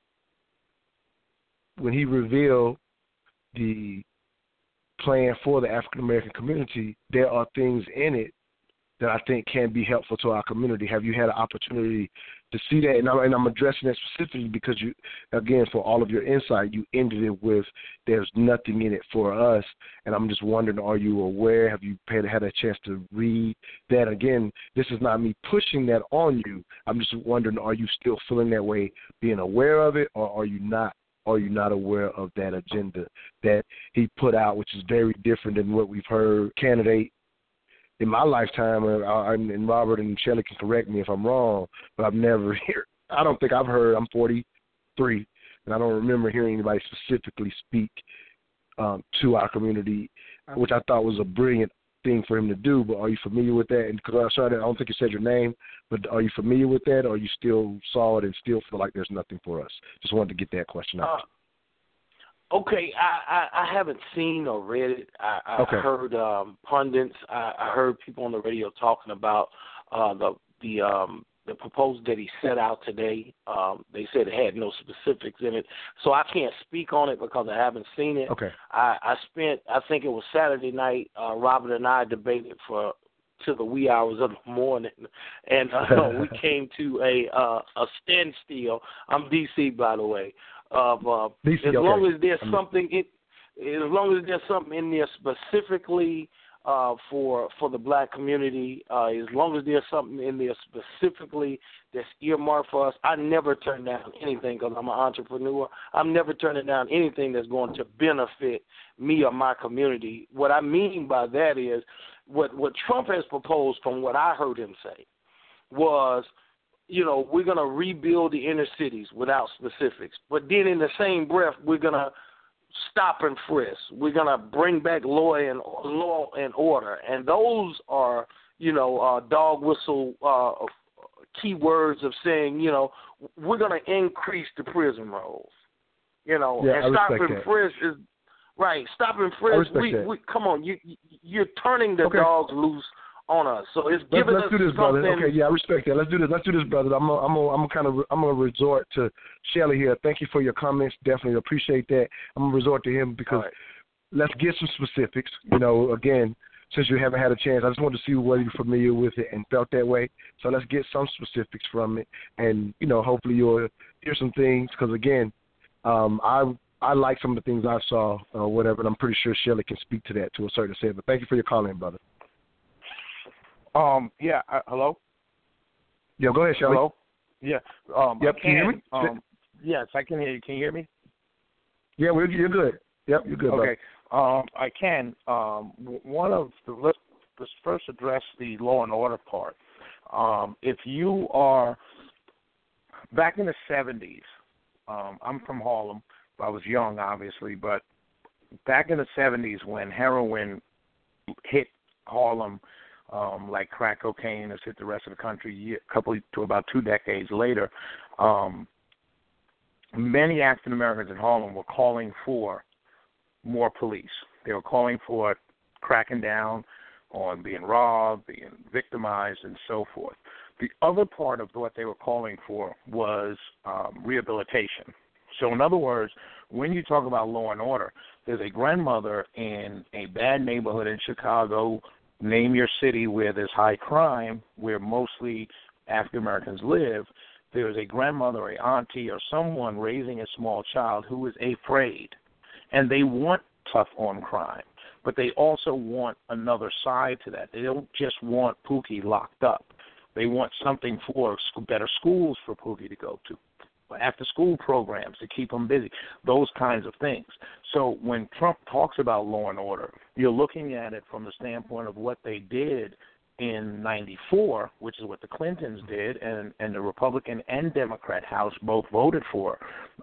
when he revealed the plan for the African American community, there are things in it that I think can be helpful to our community. Have you had an opportunity to see that? And I'm addressing that specifically because you, again, for all of your insight, you ended it with there's nothing in it for us. And I'm just wondering, are you aware? Have you had a chance to read that? Again, this is not me pushing that on you. I'm just wondering, are you still feeling that way, being aware of it, or are you not? Are you not aware of that agenda that he put out, which is very different than what we've heard candidate in my lifetime? And Robert and Shelley can correct me if I'm wrong, but I don't think I've heard, I'm 43, and I don't remember hearing anybody specifically speak to our community, which I thought was a brilliant thing for him to do. But are you familiar with that? And because I don't think you said your name, but are you familiar with that, or you still saw it and still feel like there's nothing for us? Just wanted to get that question out. Okay, I haven't seen or read it. I heard pundits. I heard people on the radio talking about the proposal that he set out today. They said it had no specifics in it, so I can't speak on it because I haven't seen it. Okay. I think it was Saturday night. Robert and I debated to the wee hours of the morning, and we came to a standstill. I'm DC, by the way. DC, as long as there's something in there specifically for the black community, as long as there's something in there specifically that's earmarked for us, I never turn down anything because I'm an entrepreneur. I'm never turning down anything that's going to benefit me or my community. What I mean by that is what Trump has proposed, from what I heard him say, was, we're going to rebuild the inner cities without specifics. But then in the same breath, we're going to stop and frisk. We're going to bring back law and order. And those are, dog whistle keywords of saying, we're going to increase the prison rolls. And stop and frisk is right. Stop and frisk. We come on. You're turning the dogs loose on us. So it's giving us do this, something. Brother. Okay, yeah, I respect that. Let's do this, brother. I'm gonna resort to Shelley here. Thank you for your comments. Definitely appreciate that. I'm gonna resort to him because let's get some specifics. Again, since you haven't had a chance, I just wanted to see whether you're familiar with it and felt that way. So let's get some specifics from it, and hopefully you'll hear some things. Because again, I like some of the things I saw, whatever, and I'm pretty sure Shelley can speak to that to a certain extent. But thank you for your comment, brother. Hello? Yeah, go ahead, Shelley. Hello? Yeah. Yep, can you hear me? Yes, I can hear you. Can you hear me? Yeah, you're good. Yep, you're good, okay. I can. Let's first address the law and order part. If you are back in the 70s, I'm from Harlem. I was young, obviously, but back in the 70s when heroin hit Harlem, like crack cocaine has hit the rest of the country, about 2 decades later, many African Americans in Harlem were calling for more police. They were calling for cracking down on being robbed, being victimized, and so forth. The other part of what they were calling for was rehabilitation. So in other words, when you talk about law and order, there's a grandmother in a bad neighborhood in Chicago, name your city where there's high crime, where mostly African Americans live. There's a grandmother, or auntie, or someone raising a small child who is afraid, and they want tough on crime, but they also want another side to that. They don't just want Pookie locked up. They want something for better schools for Pookie to go to, after-school programs to keep them busy, those kinds of things. So when Trump talks about law and order, you're looking at it from the standpoint of what they did in 94, which is what the Clintons did, and the Republican and Democrat House both voted for.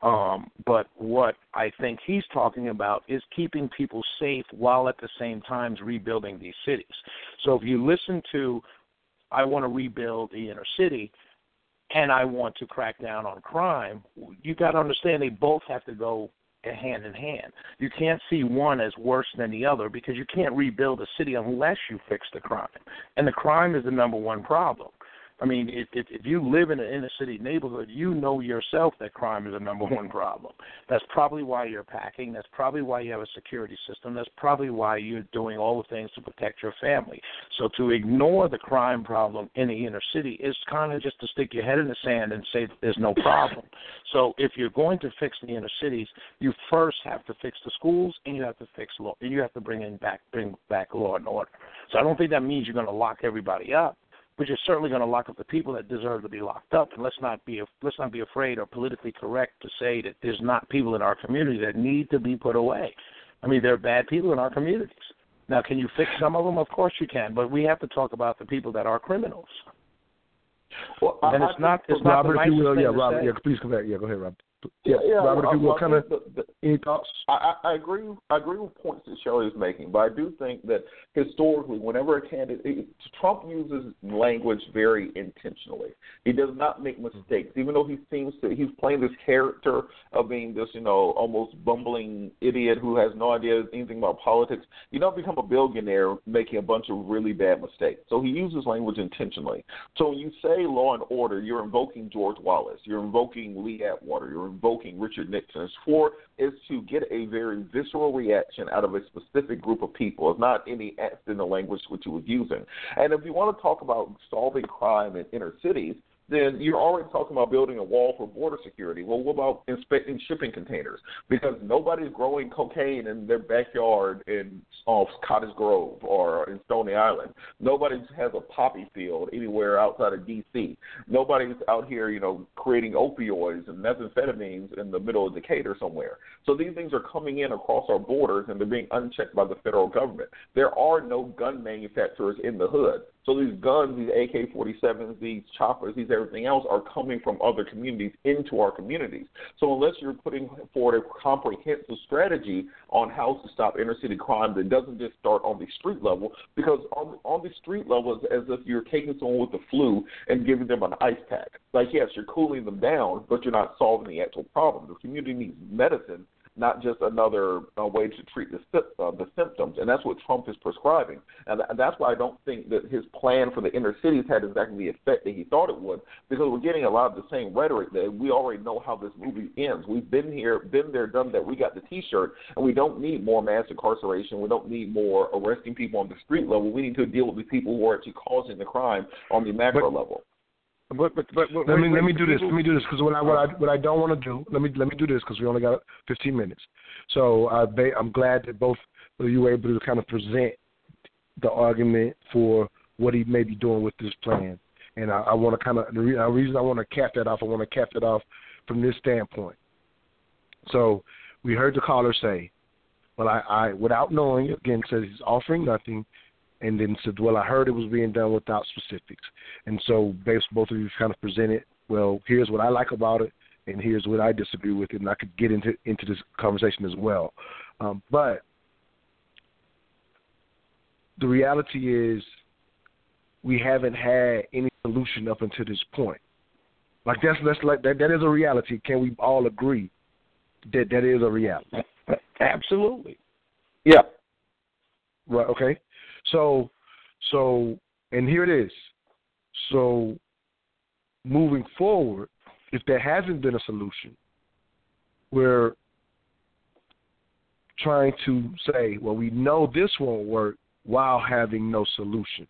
But what I think he's talking about is keeping people safe while at the same time rebuilding these cities. So if you listen to, I want to rebuild the inner city, and I want to crack down on crime, you got to understand they both have to go hand in hand. You can't see one as worse than the other because you can't rebuild a city unless you fix the crime. And the crime is the number one problem. I mean, if you live in an inner city neighborhood, you know yourself that crime is the number one problem. That's probably why you're packing. That's probably why you have a security system. That's probably why you're doing all the things to protect your family. So to ignore the crime problem in the inner city is kind of just to stick your head in the sand and say that there's no problem. So if you're going to fix the inner cities, you first have to fix the schools, and you have to fix law, and you have to bring back law and order. So I don't think that means you're going to lock everybody up, but you're certainly going to lock up the people that deserve to be locked up. And let's not be afraid or politically correct to say that there's not people in our community that need to be put away. I mean, there are bad people in our communities. Now, can you fix some of them? Of course you can, but we have to talk about the people that are criminals. Well, and it's not Robert, if you will, Robert, please come back. Go ahead, Robert. Yeah, Robert, if you will, kind of any thoughts? I agree with points that Shelley is making, but I do think that historically, whenever a candidate, Trump uses language very intentionally. He does not make mistakes, even though he's playing this character of being this, almost bumbling idiot who has no idea anything about politics. You don't become a billionaire making a bunch of really bad mistakes. So he uses language intentionally. So when you say law and order, you're invoking George Wallace, you're invoking Lee Atwater, you're invoking Richard Nixon. It's to get a very visceral reaction out of a specific group of people. It's not any accidental language which he was using. And if you want to talk about solving crime in inner cities, then you're already talking about building a wall for border security. Well, what about inspecting shipping containers? Because nobody's growing cocaine in their backyard in Cottage Grove or in Stony Island. Nobody has a poppy field anywhere outside of D.C. Nobody's out here, creating opioids and methamphetamines in the middle of Decatur somewhere. So these things are coming in across our borders, and they're being unchecked by the federal government. There are no gun manufacturers in the hood. So these guns, these AK-47s, these choppers, these everything else are coming from other communities into our communities. So unless you're putting forward a comprehensive strategy on how to stop inner city crime that doesn't just start on the street level, because on the street level it's as if you're taking someone with the flu and giving them an ice pack. Like, yes, you're cooling them down, but you're not solving the actual problem. The community needs medicine, not just another way to treat the symptoms, and that's what Trump is prescribing. And that's why I don't think that his plan for the inner cities had exactly the effect that he thought it would, because we're getting a lot of the same rhetoric that we already know how this movie ends. We've been there, done that. We got the T-shirt, and we don't need more mass incarceration. We don't need more arresting people on the street level. We need to deal with the people who are actually causing the crime on the macro level. But let me do this. Let me do this because what I don't want to do. Let me do this because we only got 15 minutes. So I'm glad that both of you were able to kind of present the argument for what he may be doing with this plan. And I want to kind of the reason I want to cap that off. I want to cap that off from this standpoint. So we heard the caller say, well, I without knowing, again, says he's offering nothing. And then said, well, I heard it was being done without specifics. And so both of you kind of presented, well, here's what I like about it, and here's what I disagree with it, and I could get into this conversation as well. But the reality is we haven't had any solution up until this point. That is a reality. Can we all agree that is a reality? Absolutely. Yeah. Right, okay. So So, and here it is. So, moving forward, if there hasn't been a solution, we're trying to say, well, we know this won't work while having no solution.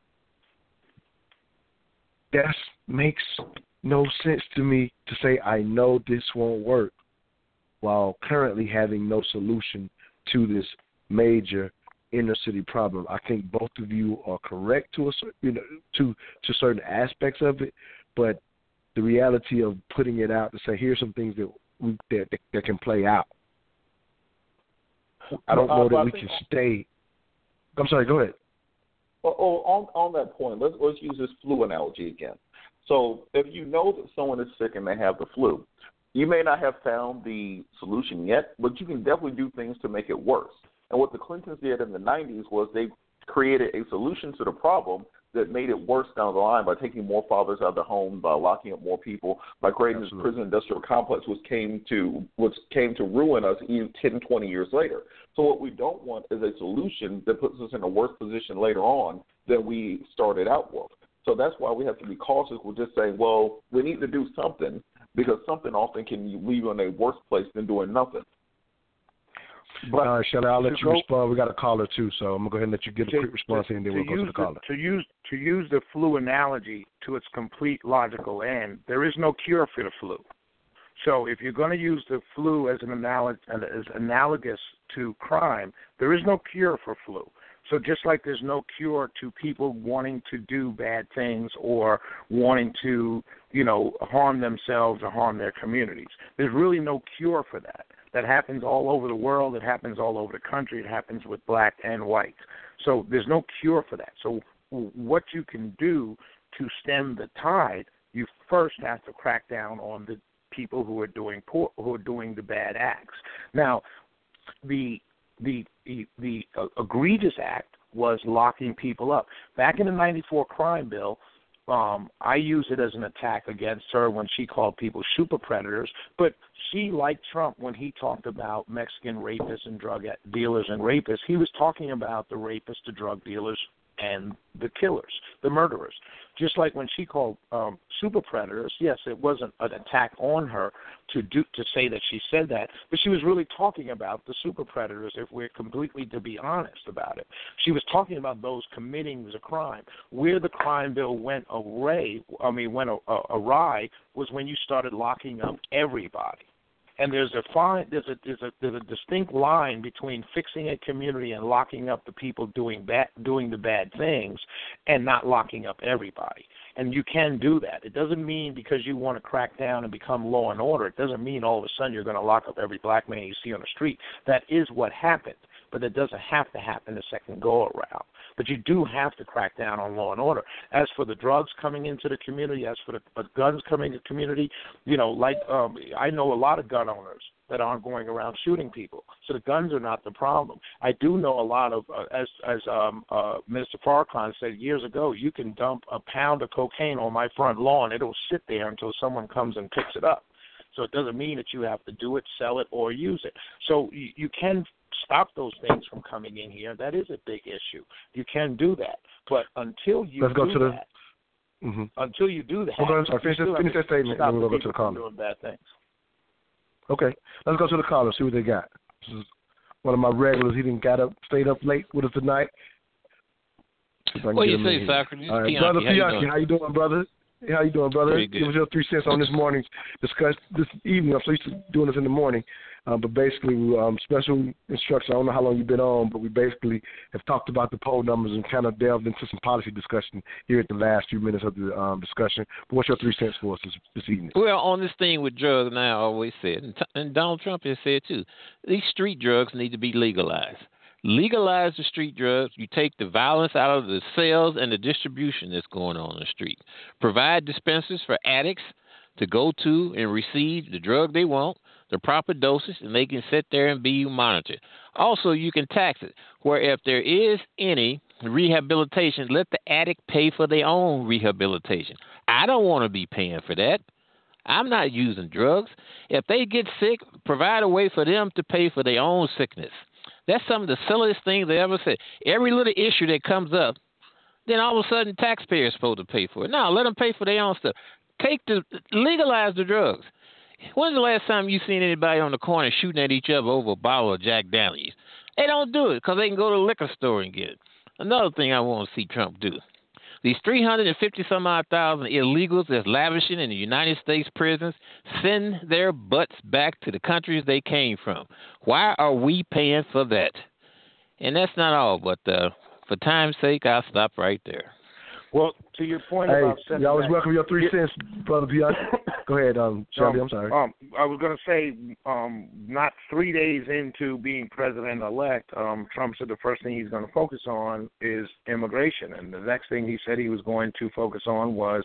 That makes no sense to me to say I know this won't work while currently having no solution to this major inner city problem. I think both of you are correct to certain aspects of it, but the reality of putting it out to say here's some things that can play out. I don't know that we can stay. I'm sorry. Go ahead. On that point, let's use this flu analogy again. So if you know that someone is sick and they have the flu, you may not have found the solution yet, but you can definitely do things to make it worse. And what the Clintons did in the 90s was they created a solution to the problem that made it worse down the line by taking more fathers out of the home, by locking up more people, by creating this prison industrial complex, which came to ruin us 10, 20 years later. So what we don't want is a solution that puts us in a worse position later on than we started out with. So that's why we have to be cautious with just saying, well, we need to do something, because something often can leave you in a worse place than doing nothing. But Shelley, I'll let you respond. We got a caller too, so I'm gonna go ahead and let you get a quick response, and then we'll go to the caller. To use the flu analogy to its complete logical end, there is no cure for the flu. So if you're going to use the flu as analogous to crime, there is no cure for flu. So just like there's no cure to people wanting to do bad things or wanting to, harm themselves or harm their communities, there's really no cure for that. That happens all over the world. It happens all over the country. It happens with black and white. So there's no cure for that. So what you can do to stem the tide, you first have to crack down on the people who are doing the bad acts. Now, the egregious act was locking people up. Back in the 94 crime bill, I use it as an attack against her when she called people super predators, but she liked Trump when he talked about Mexican rapists and drug dealers and rapists. He was talking about the rapists, the drug dealers, and the killers, the murderers. Just like when she called super predators, yes, it wasn't an attack on her to say that she said that, but she was really talking about the super predators, if we're completely to be honest about it. She was talking about those committing the crime. Where the crime bill went awry was when you started locking up everybody. And there's a distinct line between fixing a community and locking up the people doing the bad things, and not locking up everybody. And you can do that. It doesn't mean because you want to crack down and become law and order. It doesn't mean all of a sudden you're going to lock up every black man you see on the street. That is what happened, but it doesn't have to happen the second go around. But you do have to crack down on law and order. As for the drugs coming into the community, as for the guns coming into the community, I know a lot of gun owners that aren't going around shooting people. So the guns are not the problem. I do know a lot of, as Minister Farrakhan said years ago, you can dump a pound of cocaine on my front lawn. It'll sit there until someone comes and picks it up. So it doesn't mean that you have to do it, sell it, or use it. So you can stop those things from coming in here. That is a big issue. You can do that. But until you until you do that, finish that statement, and we'll go to the caller. Doing bad things. Okay, let's go to the caller, see what they got. This is one of my regulars. He stayed up late with us tonight. What do you say, Socrates? All right, Brother Pianki, how you doing, brother? How you doing, brother? Pretty good. Give us your 3 cents on this morning's discussion this evening. I'm so used to doing this in the morning. But basically, special instruction. I don't know how long you've been on, but we basically have talked about the poll numbers and kind of delved into some policy discussion here at the last few minutes of the discussion. But what's your 3 cents for us this evening? Well, on this thing with drugs, now I always said, and Donald Trump has said too, these street drugs need to be legalized. Legalize the street drugs. You take the violence out of the sales and the distribution that's going on in the street. Provide dispensers for addicts to go to and receive the drug they want, the proper dosage, and they can sit there and be monitored. Also, you can tax it, where if there is any rehabilitation, let the addict pay for their own rehabilitation. I don't want to be paying for that. I'm not using drugs. If they get sick, provide a way for them to pay for their own sickness. That's some of the silliest things they ever said. Every little issue that comes up then all of a sudden taxpayers supposed to pay for it. No, let them pay for their own stuff. Legalize the drugs. When's the last time you seen anybody on the corner shooting at each other over a bottle of Jack Daniels? They don't do it because they can go to the liquor store and get it. Another thing I want to see Trump do. These 350-some-odd thousand illegals that's lavishing in the United States prisons, send their butts back to the countries they came from. Why are we paying for that? And that's not all, but for time's sake, I'll stop right there. Well, to your point about sending you always welcome your 3 cents, Brother Bianchi. Go ahead, Shelby, I'm sorry. I was going to say, not 3 days into being president-elect, Trump said the first thing he's going to focus on is immigration. And the next thing he said he was going to focus on was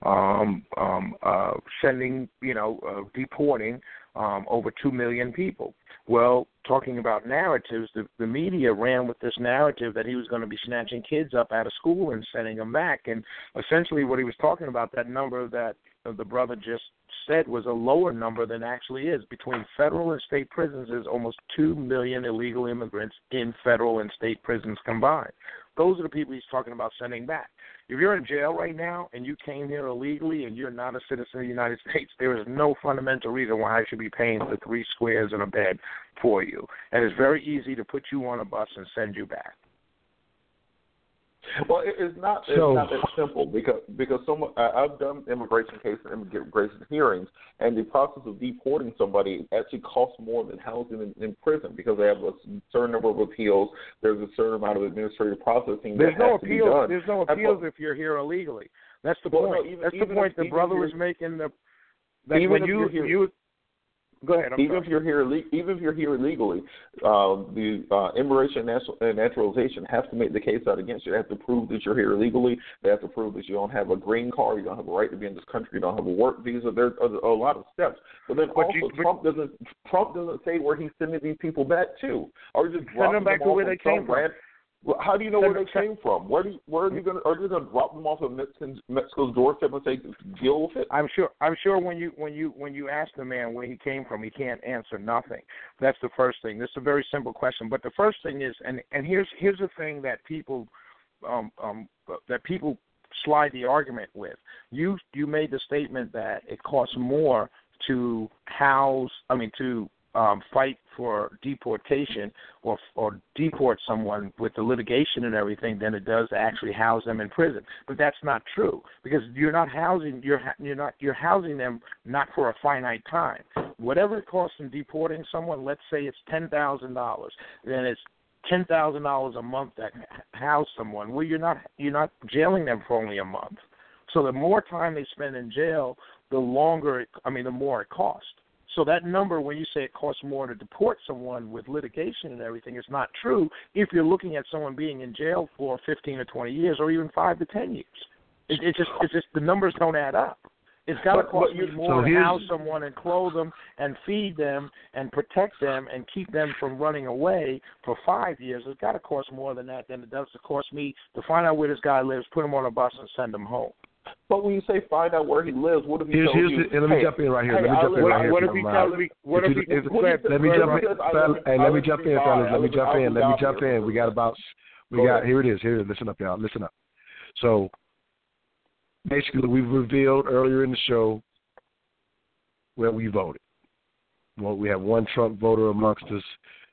sending, deporting over 2 million people. Well, talking about narratives, the media ran with this narrative that he was going to be snatching kids up out of school and sending them back. And essentially what he was talking about, that number that the brother just said, was a lower number than actually is. Between federal and state prisons, there's almost 2 million illegal immigrants in federal and state prisons combined. Those are the people he's talking about sending back. If you're in jail right now and you came here illegally and you're not a citizen of the United States, there is no fundamental reason why I should be paying for 3 squares and a bed for you. And it's very easy to put you on a bus and send you back. Well, it's not that simple because I've done immigration cases, immigration hearings, and the process of deporting somebody actually costs more than housing in prison because they have a certain number of appeals. There's a certain amount of administrative processing. There's no appeals. There's no appeals if you're here illegally. That's the point. That's the point the brother was making. That when you go ahead. Even if you're here illegally, the Immigration and Naturalization has to make the case out against you. They have to prove that you're here illegally. They have to prove that you don't have a green card, you don't have a right to be in this country, you don't have a work visa. There's a lot of steps. But then Trump doesn't say where he's sending these people back to, or just send them back to where they came from. Well, how do you know where they came from? Where are you going to drop them off of Mexico's doorstep and say deal with it? I'm sure when you ask the man where he came from, he can't answer nothing. That's the first thing. This is a very simple question, but the first thing is, and here's the thing that people slide the argument with. You made the statement that it costs more to fight for deportation or deport someone with the litigation and everything than it does to actually house them in prison. But that's not true because you're housing them not for a finite time. Whatever it costs in deporting someone, let's say it's $10,000, then it's $10,000 a month that house someone. Well, you're not jailing them for only a month. So the more time they spend in jail, the more it costs. So that number, when you say it costs more to deport someone with litigation and everything, is not true if you're looking at someone being in jail for 15 or 20 years or even 5 to 10 years. It's just the numbers don't add up. It's got to cost you more to house someone and clothe them and feed them and protect them and keep them from running away for 5 years. It's got to cost more than that than it does to cost me to find out where this guy lives, put him on a bus, and send him home. But when you say find out where he lives, what if he tells you? Let me jump in right here. What if he tells me? Let me jump in. Here it is. Listen up, y'all. Listen up. So basically, we've revealed earlier in the show where we voted. Well, we have one Trump voter amongst us.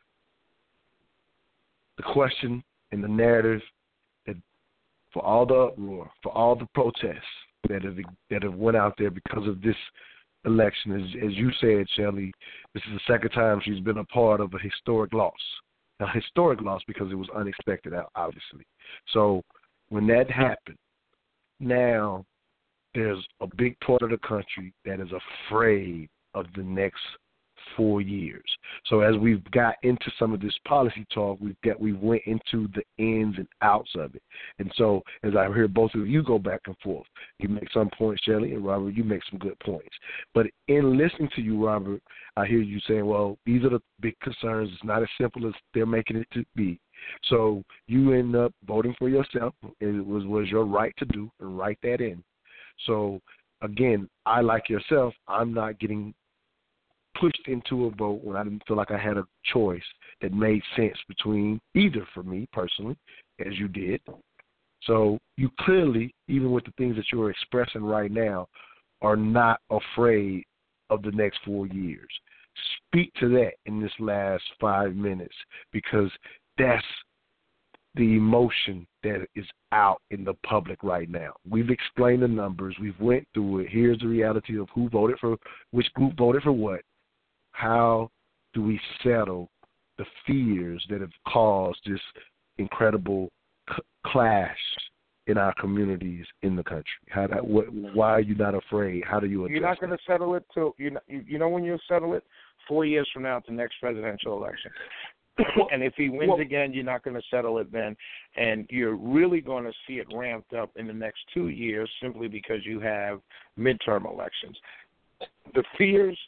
The question and the narrative, for all the uproar, for all the protests that have went out there because of this election, as you said, Shelley, this is the second time she's been a part of a historic loss. A historic loss because it was unexpected, obviously. So when that happened, now there's a big part of the country that is afraid of the next 4 years. So as we've got into some of this policy talk, we went into the ins and outs of it. And so as I hear both of you go back and forth, you make some points, Shelley, and Robert, you make some good points. But in listening to you, Robert, I hear you saying, well, these are the big concerns. It's not as simple as they're making it to be. So you end up voting for yourself. It was your right to do, and write that in. So, again, I, like yourself, I'm not getting pushed into a vote when I didn't feel like I had a choice that made sense between either for me personally, as you did. So you clearly, even with the things that you're expressing right now, are not afraid of the next 4 years. Speak to that in this last 5 minutes, because that's the emotion that is out in the public right now. We've explained the numbers. We've went through it. Here's the reality of who voted for, which group voted for what. How do we settle the fears that have caused this incredible clash in our communities in the country? Why are you not afraid? How do you address You're not going to settle it till you know when you'll settle it? 4 years from now at the next presidential election. And if he wins again, you're not going to settle it then. And you're really going to see it ramped up in the next 2 years simply because you have midterm elections. The fears,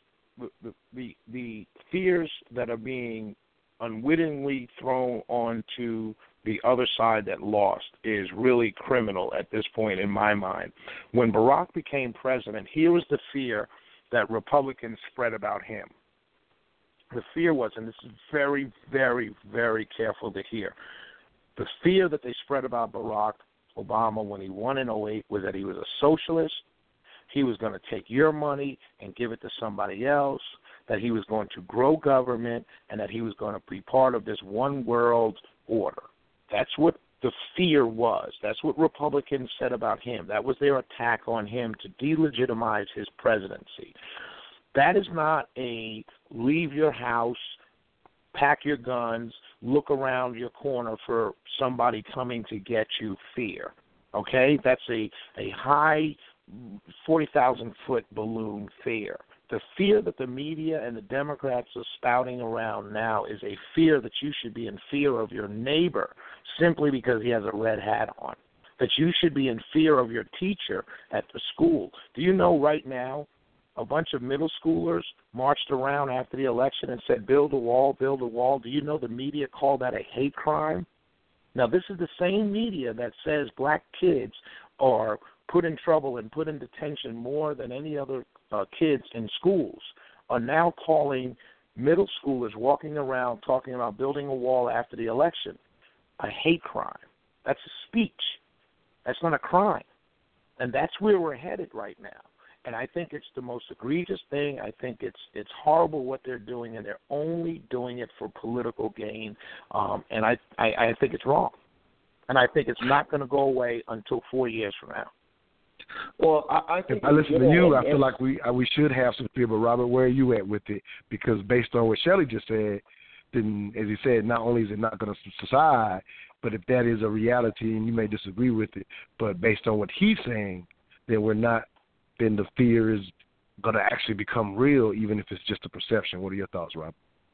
the fears that are being unwittingly thrown onto the other side that lost is really criminal at this point in my mind. When Barack became president, here was the fear that Republicans spread about him. The fear was, and this is very, very, very careful to hear, the fear that they spread about Barack Obama when he won in 2008 was that he was a socialist, he was going to take your money and give it to somebody else, that he was going to grow government, and that he was going to be part of this one world order. That's what the fear was. That's what Republicans said about him. That was their attack on him to delegitimize his presidency. That is not a leave your house, pack your guns, look around your corner for somebody coming to get you fear. Okay? That's a high 40,000-foot balloon fear. The fear that the media and the Democrats are spouting around now is a fear that you should be in fear of your neighbor simply because he has a red hat on, that you should be in fear of your teacher at the school. Do you know right now a bunch of middle schoolers marched around after the election and said, build a wall, build a wall? Do you know the media called that a hate crime? Now, this is the same media that says black kids are put in trouble and put in detention more than any other kids in schools, are now calling middle schoolers walking around talking about building a wall after the election a hate crime. That's a speech. That's not a crime. And that's where we're headed right now. And I think it's the most egregious thing. I think it's horrible what they're doing, and they're only doing it for political gain. And I think it's wrong. And I think it's not going to go away until 4 years from now. Well, I think if I listen to you, I feel like we should have some fear. But Robert, where are you at with it? Because based on what Shelley just said, then as he said, not only is it not going to subside, but if that is a reality, and you may disagree with it, but based on what he's saying, then we're not. Then the fear is going to actually become real, even if it's just a perception. What are your thoughts, Rob?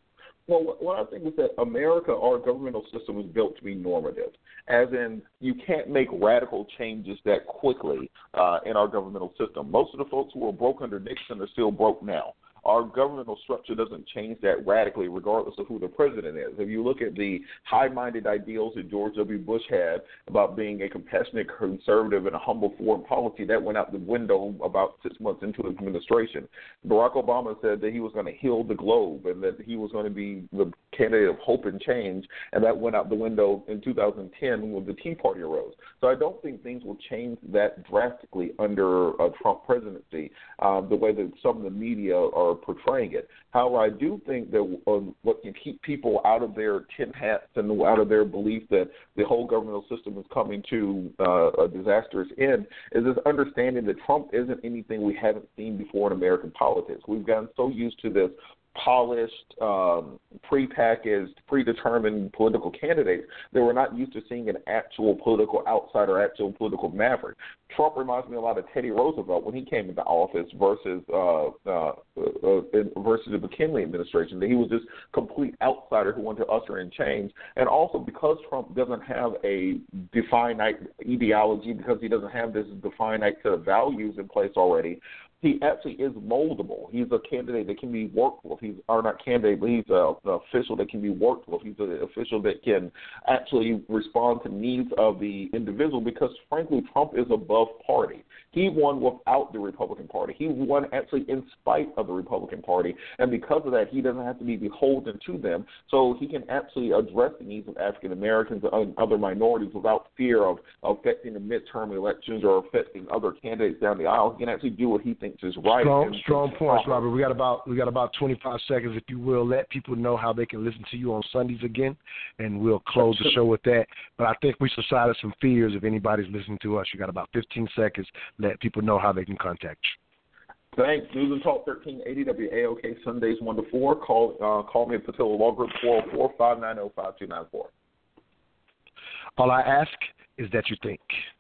Well, what I think is that America, our governmental system, was built to be normative, as in you can't make radical changes that quickly in our governmental system. Most of the folks who were broke under Nixon are still broke now. Our governmental structure doesn't change that radically regardless of who the president is. If you look at the high-minded ideals that George W. Bush had about being a compassionate conservative and a humble foreign policy, that went out the window about 6 months into his administration. Barack Obama said that he was going to heal the globe and that he was going to be the candidate of hope and change, and that went out the window in 2010 when the Tea Party arose. So I don't think things will change that drastically under a Trump presidency, the way that some of the media are portraying it. However, I do think that what can keep people out of their tin hats and out of their belief that the whole governmental system is coming to a disastrous end is this understanding that Trump isn't anything we haven't seen before in American politics. We've gotten so used to this polished, prepackaged, predetermined political candidates that we're not used to seeing an actual political outsider, actual political maverick. Trump reminds me a lot of Teddy Roosevelt when he came into office versus the McKinley administration. That he was this complete outsider who wanted to usher in change. And also because Trump doesn't have a definite ideology, because he doesn't have this definite set of values in place already, he actually is moldable. He's a candidate that can be worked with. He's not candidate, but he's an official that can be worked with. He's an official that can actually respond to needs of the individual because, frankly, Trump is above party. He won without the Republican Party. He won actually in spite of the Republican Party, and because of that, he doesn't have to be beholden to them, so he can actually address the needs of African Americans and other minorities without fear of affecting the midterm elections or affecting other candidates down the aisle. He can actually do what he thinks is right. Strong points, Robert. We got about 25 seconds, if you will. Let people know how they can listen to you on Sundays again, and we'll close the show with that. But I think we subsided some fears if anybody's listening to us. You got about 15 seconds. Let people know how they can contact you. Thanks. News and Talk 1380 WAOK Sundays 1 to 4. Call me at Patillo Law Group 404-590-5294. All I ask is that you think.